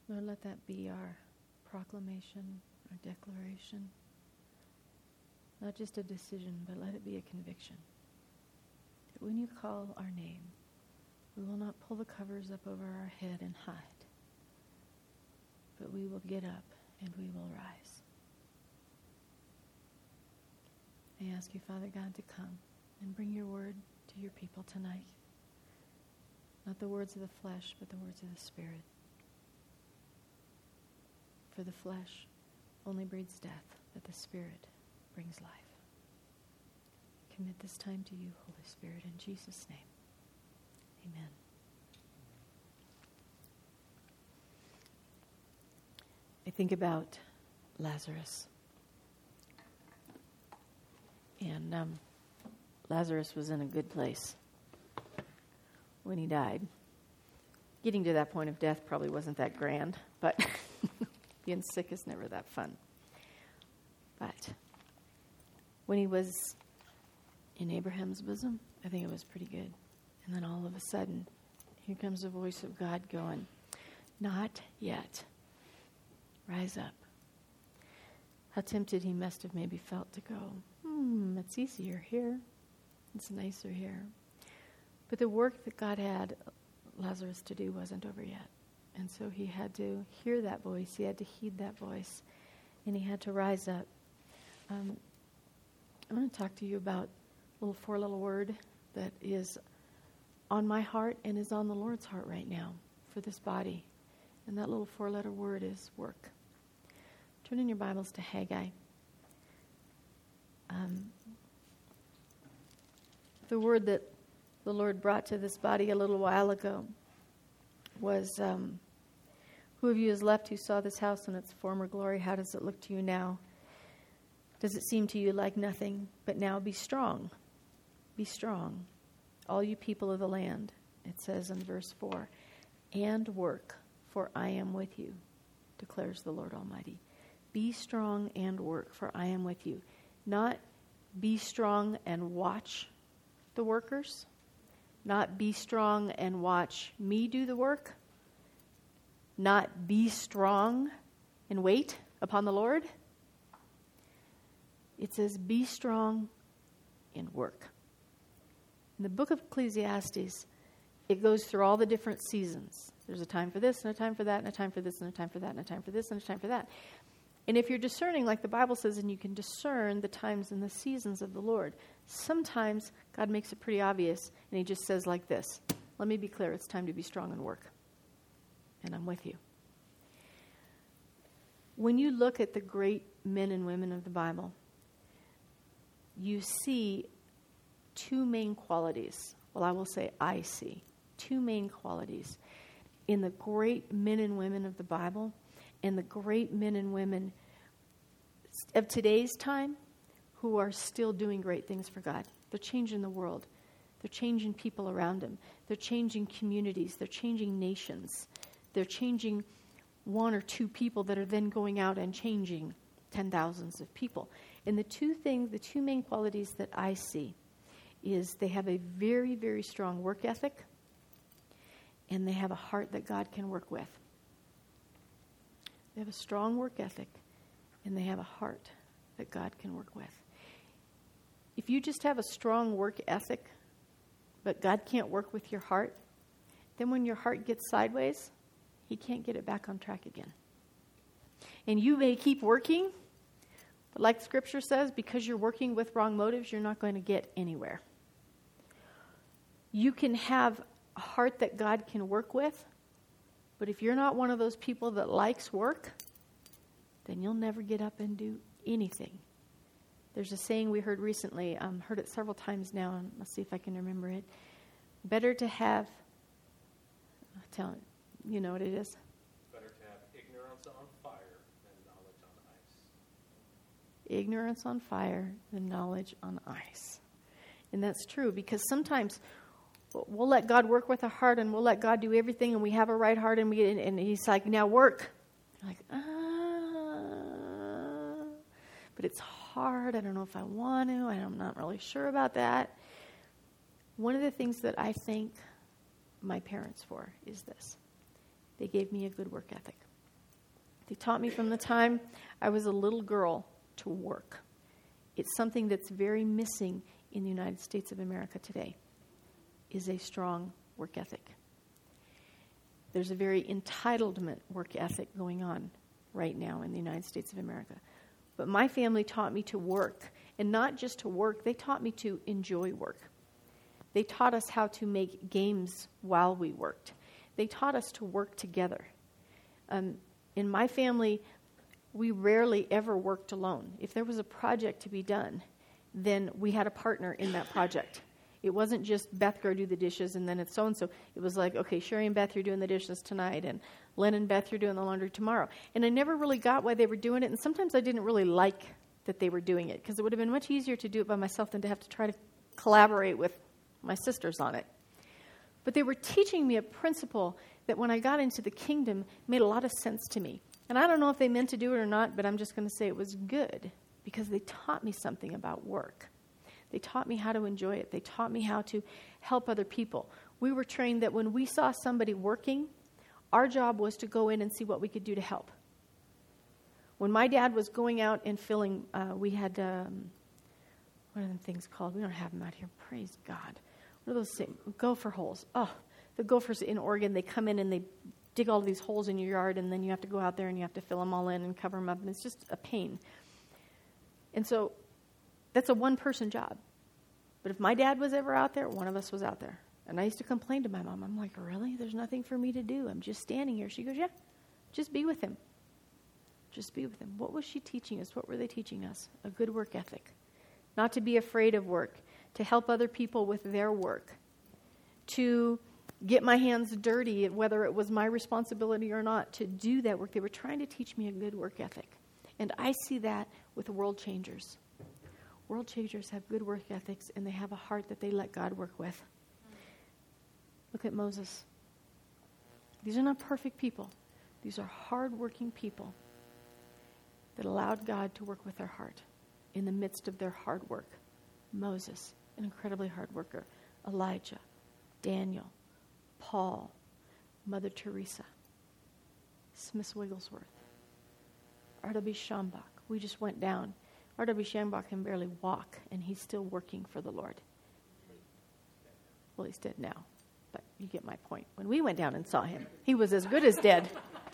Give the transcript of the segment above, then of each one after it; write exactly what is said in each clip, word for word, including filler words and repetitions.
Lord, let that be our proclamation, our declaration. Not just a decision, but let it be a conviction. That when you call our name, we will not pull the covers up over our head and hide, but we will get up and we will rise. I ask you, Father God, to come and bring your word to your people tonight. Not the words of the flesh, but the words of the Spirit. For the flesh only breeds death, but the Spirit brings life. Commit this time to you, Holy Spirit, in Jesus' name. Amen. I think about Lazarus. And um, Lazarus was in a good place when he died. Getting to that point of death probably wasn't that grand, but being sick is never that fun. But when he was in Abraham's bosom, I think it was pretty good. And then all of a sudden, here comes the voice of God going, "Not yet. Rise up." How tempted he must have maybe felt to go, hmm, it's easier here. It's nicer here. But the work that God had Lazarus to do wasn't over yet. And so he had to hear that voice. He had to heed that voice. And he had to rise up. Um, I want to talk to you about a little four-letter word that is on my heart and is on the Lord's heart right now for this body. And that little four-letter word is work. Turn in your Bibles to Haggai. Um, the word that the Lord brought to this body a little while ago was, um, who of you is left who saw this house in its former glory? How does it look to you now? Does it seem to you like nothing? But now be strong. Be strong, all you people of the land. It says in verse four, and work, for I am with you, declares the Lord Almighty. Be strong and work, for I am with you. Not be strong and watch the workers. Not be strong and watch me do the work. Not be strong and wait upon the Lord. It says be strong and work. In the book of Ecclesiastes, it goes through all the different seasons. There's a time for this and a time for that and a time for this and a time for that and a time for this and a time for that. And if you're discerning, like the Bible says, and you can discern the times and the seasons of the Lord, sometimes God makes it pretty obvious, and he just says like this, let me be clear, it's time to be strong and work. And I'm with you. When you look at the great men and women of the Bible, you see two main qualities. Well, I will say I see two main qualities in the great men and women of the Bible and the great men and women of today's time who are still doing great things for God. They're changing the world. They're changing people around them. They're changing communities. They're changing nations. They're changing one or two people that are then going out and changing ten thousands of people. And the two things, the two main qualities that I see is they have a very, very strong work ethic, and they have a heart that God can work with. They have a strong work ethic, and they have a heart that God can work with. If you just have a strong work ethic, but God can't work with your heart, then when your heart gets sideways, he can't get it back on track again. And you may keep working, but like Scripture says, because you're working with wrong motives, you're not going to get anywhere. You can have a heart that God can work with, but if you're not one of those people that likes work, then you'll never get up and do anything. There's a saying we heard recently, um, heard it several times now, and let's see if I can remember it. Better to have, tell you know what it is? Better to have ignorance on fire than knowledge on ice. Ignorance on fire than knowledge on ice. And that's true, because sometimes we'll let God work with our heart, and we'll let God do everything, and we have a right heart, and we and he's like, now work. You're like, ah. But it's hard. I don't know if I want to. I'm not really sure about that. One of the things that I thank my parents for is this. They gave me a good work ethic. They taught me from the time I was a little girl to work. It's something that's very missing in the United States of America today, is a strong work ethic. There's a very entitlement work ethic going on right now in the United States of America. But my family taught me to work, and not just to work, they taught me to enjoy work. They taught us how to make games while we worked. They taught us to work together. Um, in my family, we rarely ever worked alone. If there was a project to be done, then we had a partner in that project. It wasn't just Beth, go do the dishes, and then it's so-and-so. It was like, okay, Sherry and Beth, you're doing the dishes tonight, and Len and Beth, you're doing the laundry tomorrow. And I never really got why they were doing it, and sometimes I didn't really like that they were doing it, because it would have been much easier to do it by myself than to have to try to collaborate with my sisters on it. But they were teaching me a principle that when I got into the kingdom made a lot of sense to me. And I don't know if they meant to do it or not, but I'm just going to say it was good because they taught me something about work. They taught me how to enjoy it. They taught me how to help other people. We were trained that when we saw somebody working, our job was to go in and see what we could do to help. When my dad was going out and filling, uh, we had, um, what are them things called? We don't have them out here. Praise God. What are those things? Gopher holes. Oh, the gophers in Oregon, they come in and they dig all these holes in your yard, and then you have to go out there and you have to fill them all in and cover them up, and it's just a pain. And so that's a one-person job. But if my dad was ever out there, one of us was out there. And I used to complain to my mom. I'm like, really? There's nothing for me to do. I'm just standing here. She goes, yeah, just be with him. Just be with him. What was she teaching us? What were they teaching us? A good work ethic. Not to be afraid of work. To help other people with their work. To get my hands dirty, whether it was my responsibility or not, to do that work. They were trying to teach me a good work ethic. And I see that with world changers. World changers have good work ethics, and they have a heart that they let God work with. Look at Moses. These are not perfect people. These are hard-working people that allowed God to work with their heart in the midst of their hard work. Moses, an incredibly hard worker. Elijah, Daniel, Paul, Mother Teresa, Smith Wigglesworth, R W Schambach. We just went down. R W Schambach can barely walk, and he's still working for the Lord. Well, he's dead now, but you get my point. When we went down and saw him, he was as good as dead.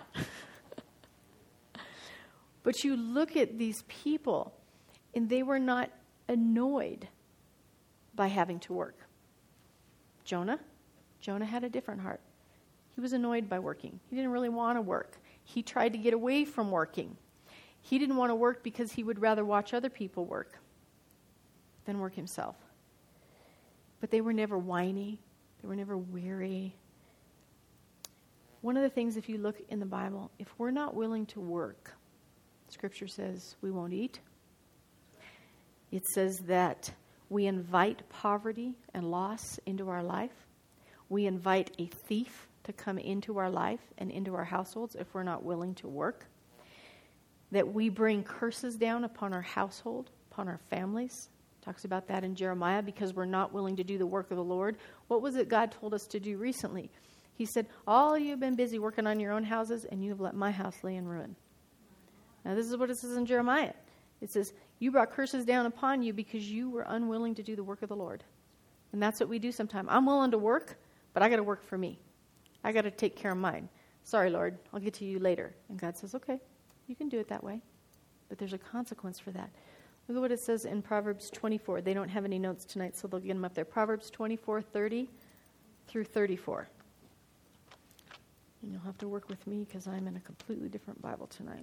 But you look at these people, and they were not annoyed by having to work. Jonah, Jonah had a different heart. He was annoyed by working. He didn't really want to work. He tried to get away from working. He didn't want to work because he would rather watch other people work than work himself. But they were never whiny. They were never weary. One of the things, if you look in the Bible, if we're not willing to work, Scripture says we won't eat. It says that we invite poverty and loss into our life. We invite a thief to come into our life and into our households if we're not willing to work. That we bring curses down upon our household, upon our families. Talks about that in Jeremiah because we're not willing to do the work of the Lord. What was it God told us to do recently? He said, all you've been busy working on your own houses, and you have let my house lay in ruin. Now this is what it says in Jeremiah. It says, you brought curses down upon you because you were unwilling to do the work of the Lord. And that's what we do sometimes. I'm willing to work, but I got to work for me. I got to take care of mine. Sorry, Lord, I'll get to you later. And God says, okay, you can do it that way. But there's a consequence for that. Look at what it says in Proverbs twenty-four. They don't have any notes tonight, so they'll get them up there. Proverbs twenty-four, thirty through thirty-four. And you'll have to work with me because I'm in a completely different Bible tonight.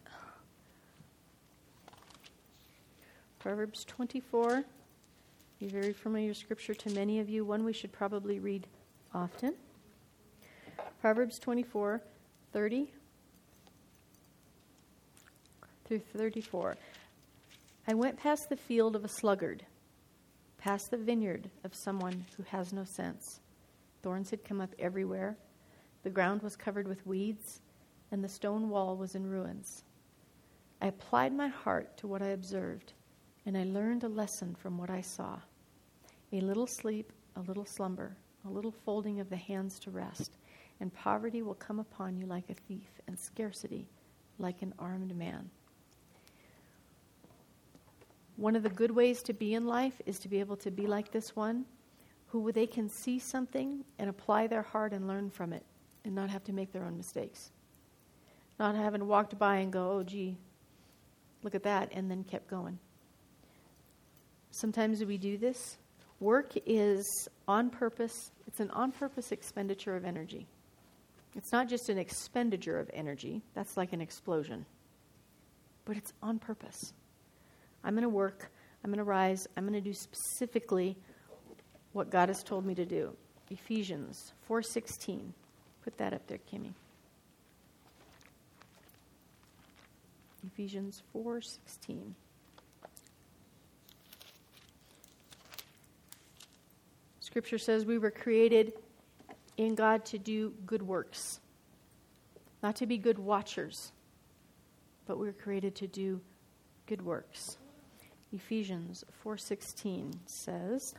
Proverbs twenty-four, a very familiar scripture to many of you, one we should probably read often. Proverbs twenty-four, thirty through thirty-four. I went past the field of a sluggard, past the vineyard of someone who has no sense. Thorns had come up everywhere. The ground was covered with weeds, and the stone wall was in ruins. I applied my heart to what I observed, and I learned a lesson from what I saw. A little sleep, a little slumber, a little folding of the hands to rest, and poverty will come upon you like a thief, and scarcity like an armed man. One of the good ways to be in life is to be able to be like this one, who they can see something and apply their heart and learn from it and not have to make their own mistakes. Not having walked by and go, oh, gee, look at that, and then kept going. Sometimes we do this. Work is on purpose. It's an on-purpose expenditure of energy. It's not just an expenditure of energy. That's like an explosion. But it's on purpose. I'm going to work. I'm going to rise. I'm going to do specifically what God has told me to do. Ephesians four sixteen. Put that up there, Kimmy. Ephesians four sixteen. Scripture says we were created in God to do good works. Not to be good watchers, but we were created to do good works. Ephesians four sixteen says,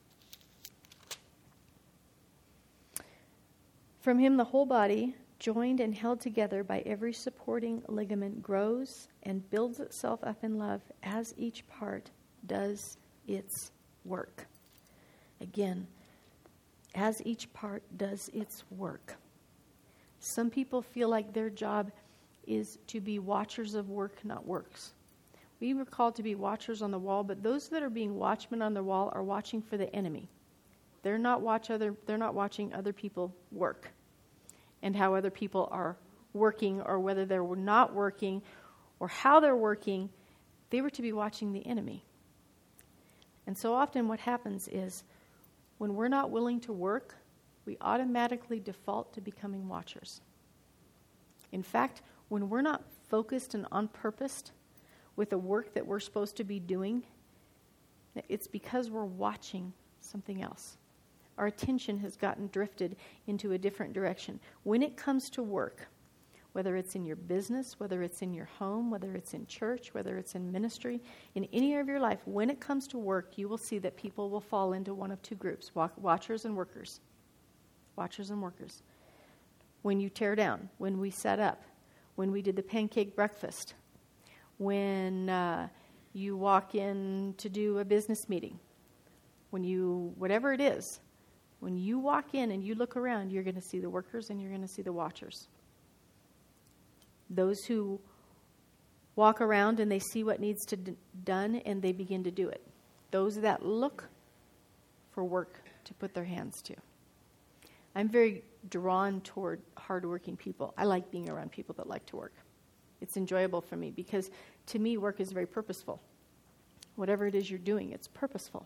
"From him the whole body, joined and held together by every supporting ligament, grows and builds itself up in love as each part does its work." Again, as each part does its work. Some people feel like their job is to be watchers of work, not works. We were called to be watchers on the wall, but those that are being watchmen on the wall are watching for the enemy. They're not watch other they're not watching other people work and how other people are working, or whether they're not working or how they're working. They were to be watching the enemy. And so often what happens is when we're not willing to work, we automatically default to becoming watchers. In fact, when we're not focused and on purpose with the work that we're supposed to be doing, it's because we're watching something else. Our attention has gotten drifted into a different direction. When it comes to work, whether it's in your business, whether it's in your home, whether it's in church, whether it's in ministry, in any area of your life, when it comes to work, you will see that people will fall into one of two groups, watchers and workers. Watchers and workers. When you tear down, when we set up, when we did the pancake breakfast, when uh, you walk in to do a business meeting, when you, whatever it is, when you walk in and you look around, you're going to see the workers and you're going to see the watchers. Those who walk around and they see what needs to be done and they begin to do it. Those that look for work to put their hands to. I'm very drawn toward hardworking people. I like being around people that like to work. It's enjoyable for me because, to me, work is very purposeful. Whatever it is you're doing, it's purposeful.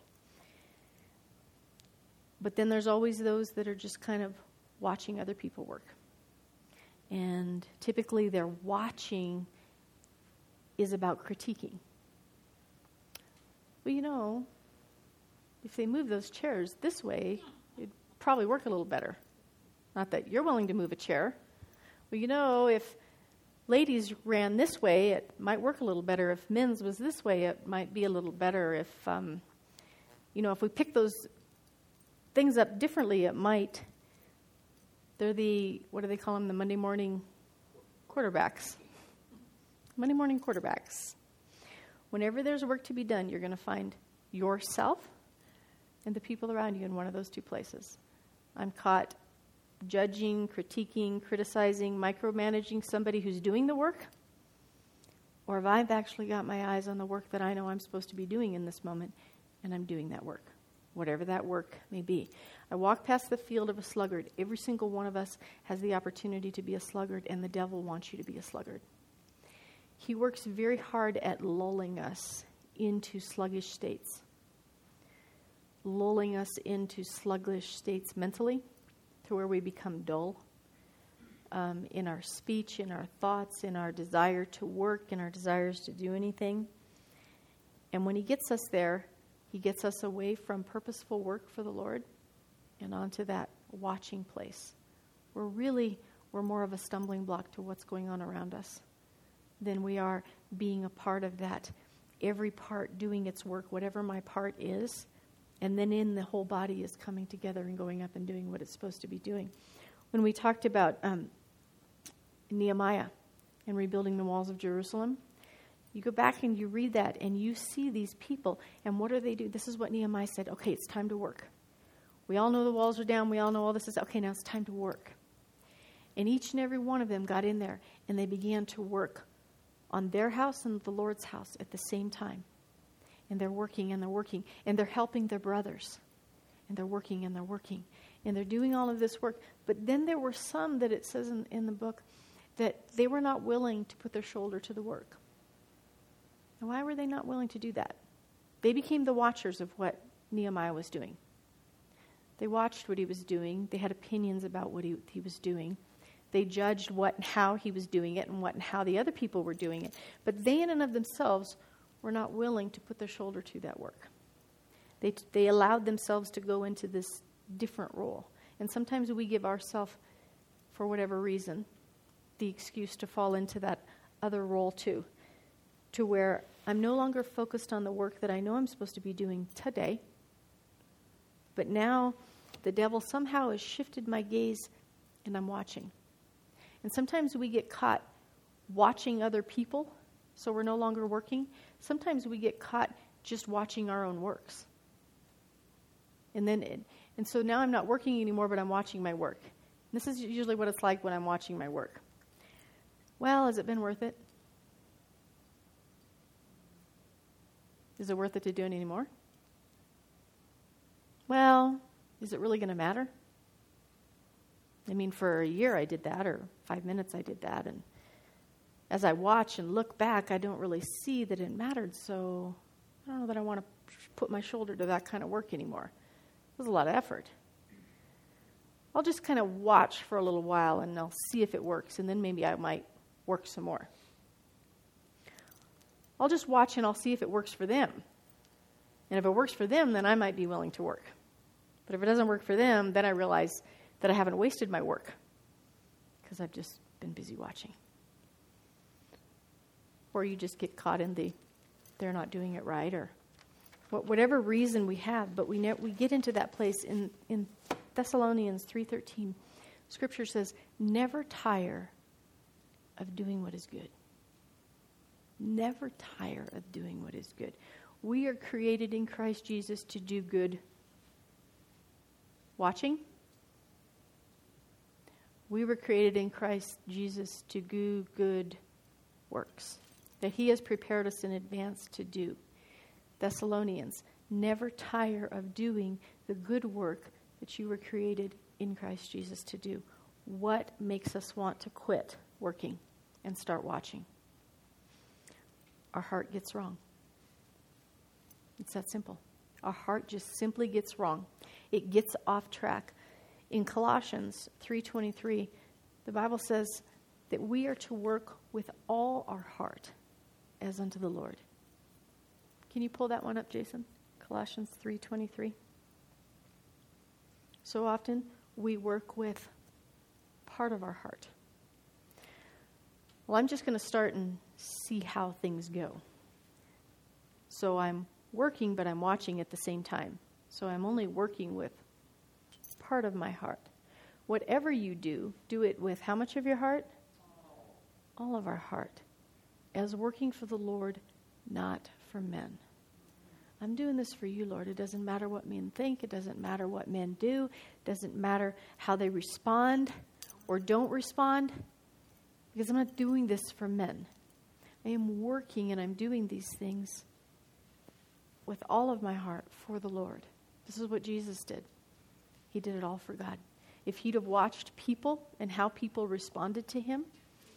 But then there's always those that are just kind of watching other people work. And typically their watching is about critiquing. Well, you know, if they move those chairs this way, it'd probably work a little better. Not that you're willing to move a chair. Well, you know, if ladies ran this way, it might work a little better. If men's was this way, it might be a little better. If, um, you know, if we pick those things up differently, it might. They're the, what do they call them, the Monday morning quarterbacks. Monday morning quarterbacks. Whenever there's work to be done, you're going to find yourself and the people around you in one of those two places. I'm caught judging, critiquing, criticizing, micromanaging somebody who's doing the work, or if I've actually got my eyes on the work that I know I'm supposed to be doing in this moment, and I'm doing that work, whatever that work may be. I walk past the field of a sluggard. Every single one of us has the opportunity to be a sluggard, and the devil wants you to be a sluggard. He works very hard at lulling us into sluggish states, lulling us into sluggish states mentally, to where we become dull um, in our speech, in our thoughts, in our desire to work, in our desires to do anything. And when he gets us there, he gets us away from purposeful work for the Lord and onto that watching place. We're really, we're more of a stumbling block to what's going on around us than we are being a part of that. Every part doing its work, whatever my part is, and then in the whole body is coming together and going up and doing what it's supposed to be doing. When we talked about um, Nehemiah, and rebuilding the walls of Jerusalem. You go back and you read that and you see these people, and what do they do? This is what Nehemiah said, okay, it's time to work. We all know the walls are down. We all know all this is, okay, now it's time to work. And each and every one of them got in there, and they began to work on their house and the Lord's house at the same time. And they're working and they're working, and they're helping their brothers. And they're working and they're working. And they're doing all of this work. But then there were some that it says in, in the book that they were not willing to put their shoulder to the work. And why were they not willing to do that? They became the watchers of what Nehemiah was doing. They watched what he was doing. They had opinions about what he, he was doing. They judged what and how he was doing it and what and how the other people were doing it. But they in and of themselves were not willing to put their shoulder to that work. They they allowed themselves to go into this different role. And sometimes we give ourselves, for whatever reason, the excuse to fall into that other role too, to where I'm no longer focused on the work that I know I'm supposed to be doing today, but now the devil somehow has shifted my gaze and I'm watching. And sometimes we get caught watching other people, so we're no longer working. Sometimes we get caught just watching our own works. And then, it, and so now I'm not working anymore, but I'm watching my work. And this is usually what it's like when I'm watching my work. Well, has it been worth it? Is it worth it to do it anymore? Well, is it really going to matter? I mean, for a year I did that, or five minutes I did that, and as I watch and look back, I don't really see that it mattered, so I don't know that I want to put my shoulder to that kind of work anymore. It was a lot of effort. I'll just kind of watch for a little while, and I'll see if it works, and then maybe I might work some more. I'll just watch and I'll see if it works for them. And if it works for them, then I might be willing to work. But if it doesn't work for them, then I realize that I haven't wasted my work because I've just been busy watching. Or you just get caught in the, they're not doing it right, or whatever reason we have, but we ne- we get into that place in, in Thessalonians three thirteen. Scripture says, never tire of doing what is good. Never tire of doing what is good. We are created in Christ Jesus to do good. Watching? We were created in Christ Jesus to do good works that he has prepared us in advance to do. Thessalonians, never tire of doing the good work that you were created in Christ Jesus to do. What makes us want to quit working and start watching? Our heart gets wrong. It's that simple. Our heart just simply gets wrong. It gets off track. In Colossians three twenty-three, the Bible says that we are to work with all our heart as unto the Lord. Can you pull that one up, Jason? Colossians three twenty-three. So often we work with part of our heart. Well, I'm just going to start and see how things go. So I'm working, but I'm watching at the same time. So I'm only working with part of my heart. Whatever you do, do it with how much of your heart? All of our heart. As working for the Lord, not for men. I'm doing this for you, Lord. It doesn't matter what men think. It doesn't matter what men do. It doesn't matter how they respond or don't respond. Because I'm not doing this for men. I am working and I'm doing these things with all of my heart for the Lord. This is what Jesus did. He did it all for God. If he'd have watched people and how people responded to him,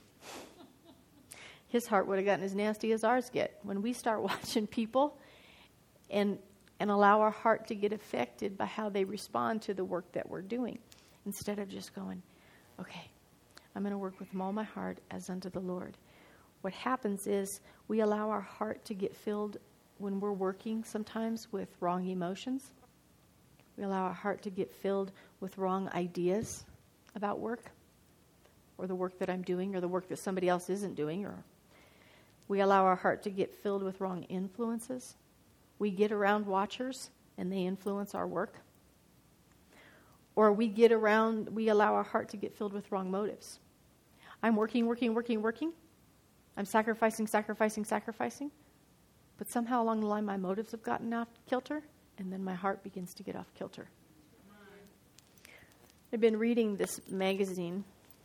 his heart would have gotten as nasty as ours get. When we start watching people and and allow our heart to get affected by how they respond to the work that we're doing, instead of just going, okay, I'm going to work with all my heart as unto the Lord. What happens is we allow our heart to get filled when we're working sometimes with wrong emotions. We allow our heart to get filled with wrong ideas about work or the work that I'm doing or the work that somebody else isn't doing. Or we allow our heart to get filled with wrong influences. We get around watchers and they influence our work. Or we get around, we allow our heart to get filled with wrong motives. I'm working, working, working, working, I'm sacrificing, sacrificing, sacrificing. But somehow along the line, my motives have gotten off kilter, and then my heart begins to get off kilter. I've been reading this magazine.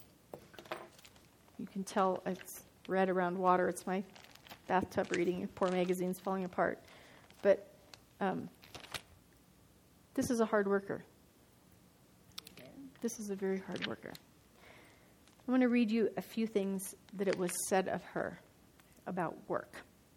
You can tell it's red around water. It's my bathtub reading. Poor magazine's falling apart. But um, this is a hard worker. This is a very hard worker. I want to read you a few things that it was said of her about work.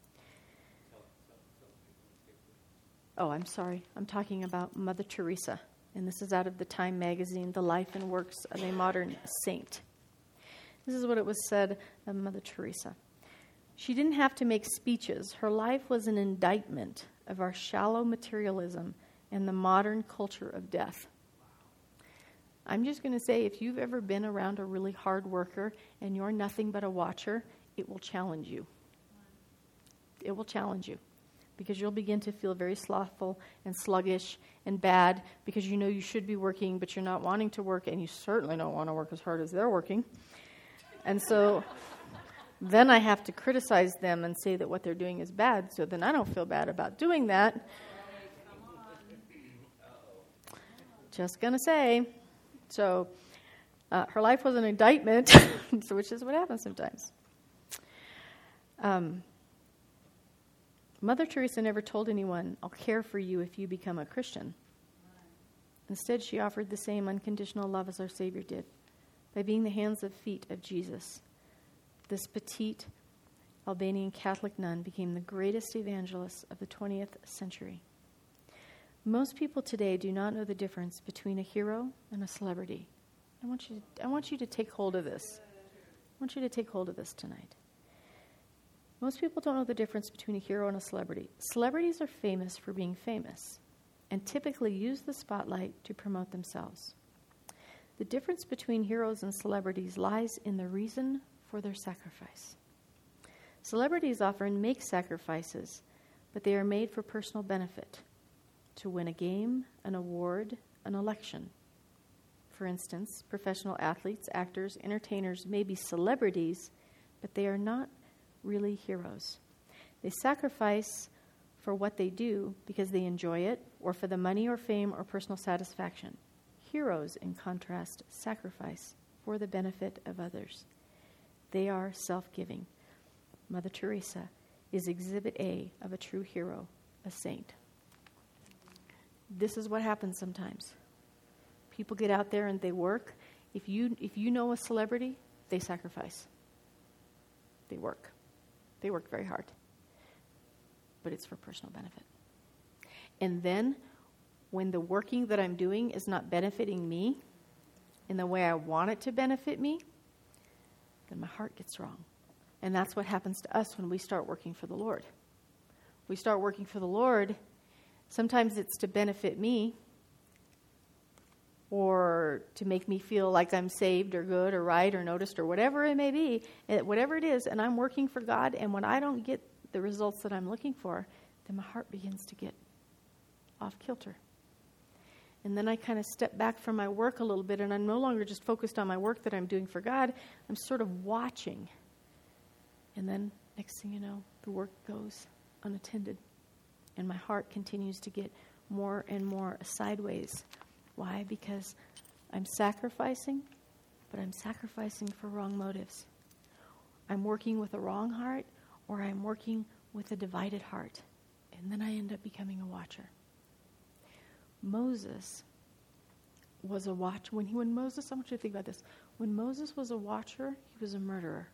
Oh, I'm sorry. I'm talking about Mother Teresa. And this is out of the Time magazine, The Life and Works of a Modern Saint. This is what it was said of Mother Teresa. She didn't have to make speeches. Her life was an indictment of our shallow materialism and the modern culture of death. I'm just going to say, if you've ever been around a really hard worker and you're nothing but a watcher, it will challenge you. It will challenge you. Because you'll begin to feel very slothful and sluggish and bad because you know you should be working, but you're not wanting to work, and you certainly don't want to work as hard as they're working. And so then I have to criticize them and say that what they're doing is bad, so then I don't feel bad about doing that. Just going to say. So uh, her life was an indictment, so which is what happens sometimes. Um. Mother Teresa never told anyone, I'll care for you if you become a Christian. Instead, she offered the same unconditional love as our Savior did by being the hands and feet of Jesus. This petite Albanian Catholic nun became the greatest evangelist of the twentieth century. Most people today do not know the difference between a hero and a celebrity. I want you to, I want you to take hold of this. I want you to take hold of this tonight. Most people don't know the difference between a hero and a celebrity. Celebrities are famous for being famous and typically use the spotlight to promote themselves. The difference between heroes and celebrities lies in the reason for their sacrifice. Celebrities often make sacrifices, but they are made for personal benefit, to win a game, an award, an election. For instance, professional athletes, actors, entertainers may be celebrities, but they are not really heroes. They sacrifice for what they do because they enjoy it, or for the money or fame or personal satisfaction. Heroes, in contrast, sacrifice for the benefit of others. They are self-giving. Mother Teresa is exhibit A of a true hero, a saint. This is what happens sometimes. People get out there and they work. If you if you know a celebrity, they sacrifice. They work. They work very hard. But it's for personal benefit. And then, when the working that I'm doing is not benefiting me in the way I want it to benefit me, then my heart gets wrong. And that's what happens to us when we start working for the Lord. We start working for the Lord, sometimes it's to benefit me, or to make me feel like I'm saved or good or right or noticed or whatever it may be, whatever it is, and I'm working for God, and when I don't get the results that I'm looking for, then my heart begins to get off kilter. And then I kind of step back from my work a little bit, and I'm no longer just focused on my work that I'm doing for God. I'm sort of watching. And then next thing you know, the work goes unattended, and my heart continues to get more and more sideways. Why? Because I'm sacrificing, but I'm sacrificing for wrong motives. I'm working with a wrong heart, or I'm working with a divided heart. And then I end up becoming a watcher. Moses was a watcher. When, he, when Moses, I want you to think about this. When Moses was a watcher, he was a murderer.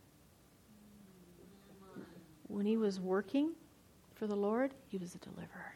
When he was working for the Lord, he was a deliverer.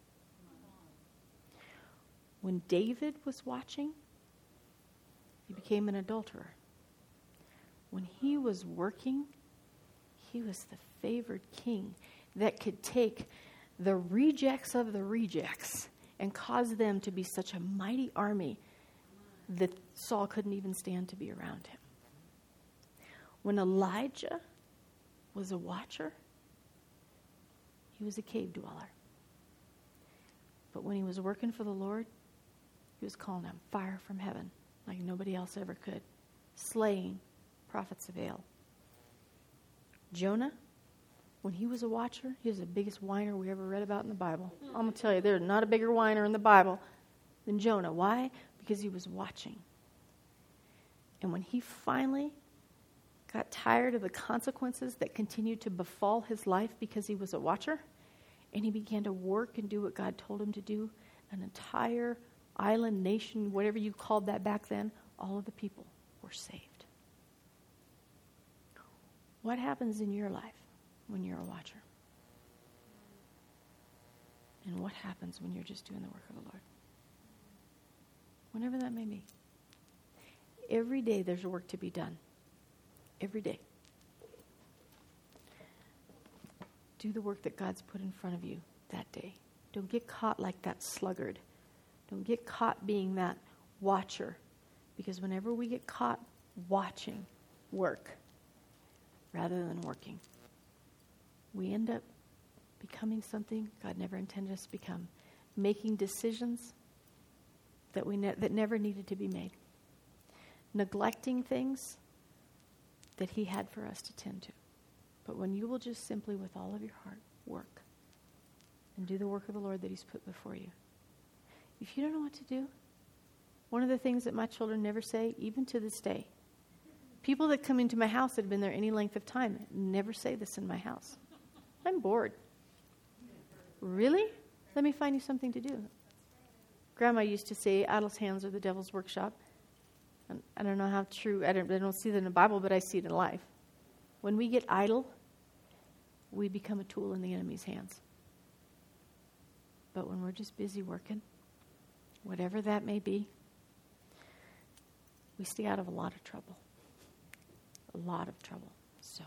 When David was watching, he became an adulterer. When he was working, he was the favored king that could take the rejects of the rejects and cause them to be such a mighty army that Saul couldn't even stand to be around him. When Elijah was a watcher, he was a cave dweller. But when he was working for the Lord, he was calling down fire from heaven like nobody else ever could, slaying prophets of Baal. Jonah, when he was a watcher, he was the biggest whiner we ever read about in the Bible. I'm going to tell you, there's not a bigger whiner in the Bible than Jonah. Why? Because he was watching. And when he finally got tired of the consequences that continued to befall his life because he was a watcher, and he began to work and do what God told him to do, an entire island, nation, whatever you called that back then, all of the people were saved. What happens in your life when you're a watcher? And what happens when you're just doing the work of the Lord? Whenever that may be. Every day there's work to be done. Every day. Do the work that God's put in front of you that day. Don't get caught like that sluggard. Don't get caught being that watcher. Because whenever we get caught watching work rather than working, we end up becoming something God never intended us to become. Making decisions that we ne- that never needed to be made. Neglecting things that He had for us to tend to. But when you will just simply, with all of your heart, work and do the work of the Lord that He's put before you. If you don't know what to do, one of the things that my children never say, even to this day, people that come into my house that have been there any length of time never say this in my house. I'm bored. Really? Let me find you something to do. Grandma used to say, idle hands are the devil's workshop. And I don't know how true, I don't, I don't see that in the Bible, but I see it in life. When we get idle, we become a tool in the enemy's hands. But when we're just busy working, whatever that may be, we stay out of a lot of trouble. A lot of trouble. So,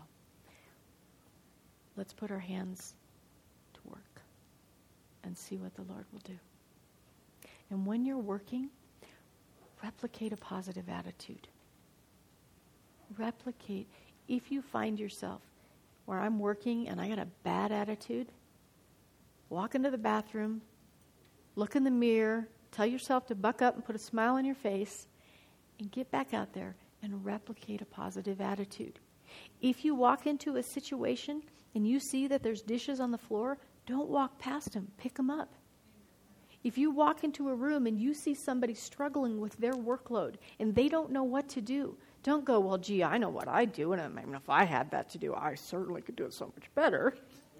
let's put our hands to work and see what the Lord will do. And when you're working, replicate a positive attitude. Replicate. If you find yourself where I'm working and I got a bad attitude, walk into the bathroom, look in the mirror, tell yourself to buck up and put a smile on your face, and get back out there and replicate a positive attitude. If you walk into a situation and you see that there's dishes on the floor, don't walk past them. Pick them up. If you walk into a room and you see somebody struggling with their workload and they don't know what to do, don't go, well, gee, I know what I do, and I mean, if I had that to do, I certainly could do it so much better.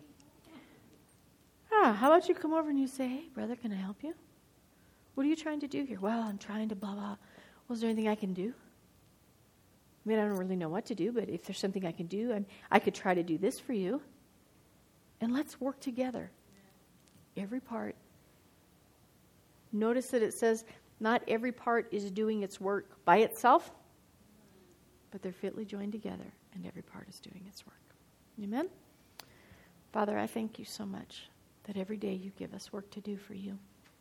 Ah, how about you come over and you say, hey, brother, can I help you? What are you trying to do here? Well, I'm trying to blah, blah. Well, is there anything I can do? I mean, I don't really know what to do, but if there's something I can do, I'm, I could try to do this for you. And let's work together. Every part. Notice that it says not every part is doing its work by itself, but they're fitly joined together, and every part is doing its work. Amen? Father, I thank you so much that every day you give us work to do for you.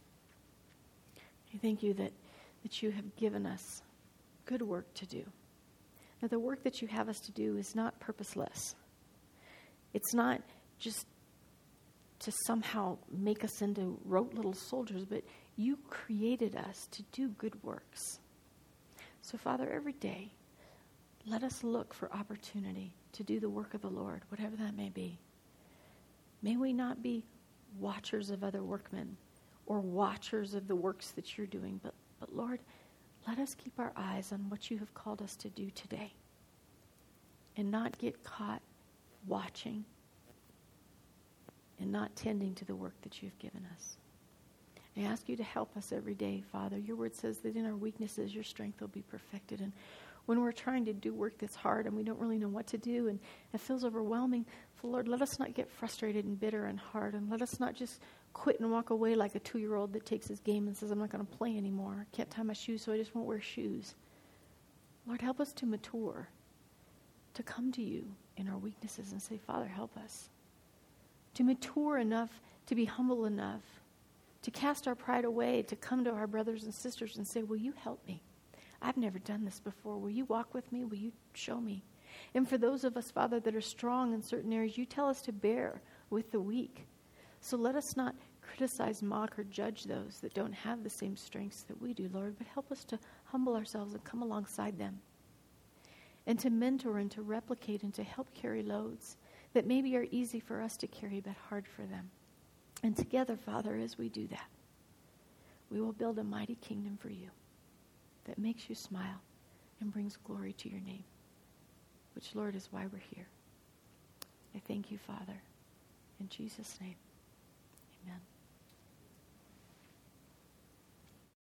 I thank you that, that you have given us good work to do. Now, the work that you have us to do is not purposeless. It's not just to somehow make us into rote little soldiers, but you created us to do good works. So, Father, every day, let us look for opportunity to do the work of the Lord, whatever that may be. May we not be watchers of other workmen or watchers of the works that you're doing, but, but Lord, let us keep our eyes on what you have called us to do today and not get caught watching and not tending to the work that you've given us. I ask you to help us every day, Father. Your word says that in our weaknesses, your strength will be perfected. And when we're trying to do work that's hard and we don't really know what to do and it feels overwhelming, Lord, let us not get frustrated and bitter and hard. And let us not just quit and walk away like a two-year-old that takes his game and says, I'm not going to play anymore. I can't tie my shoes, so I just won't wear shoes. Lord, help us to mature, to come to you in our weaknesses and say, Father, help us. To mature enough, to be humble enough, to cast our pride away, to come to our brothers and sisters and say, will you help me? I've never done this before. Will you walk with me? Will you show me? And for those of us, Father, that are strong in certain areas, you tell us to bear with the weak. So let us not criticize, mock, or judge those that don't have the same strengths that we do, Lord, but help us to humble ourselves and come alongside them. and to mentor and to replicate and to help carry loads that maybe are easy for us to carry but hard for them. And together, Father, as we do that, we will build a mighty kingdom for you that makes you smile and brings glory to your name, which, Lord, is why we're here. I thank you, Father. In Jesus' name, amen.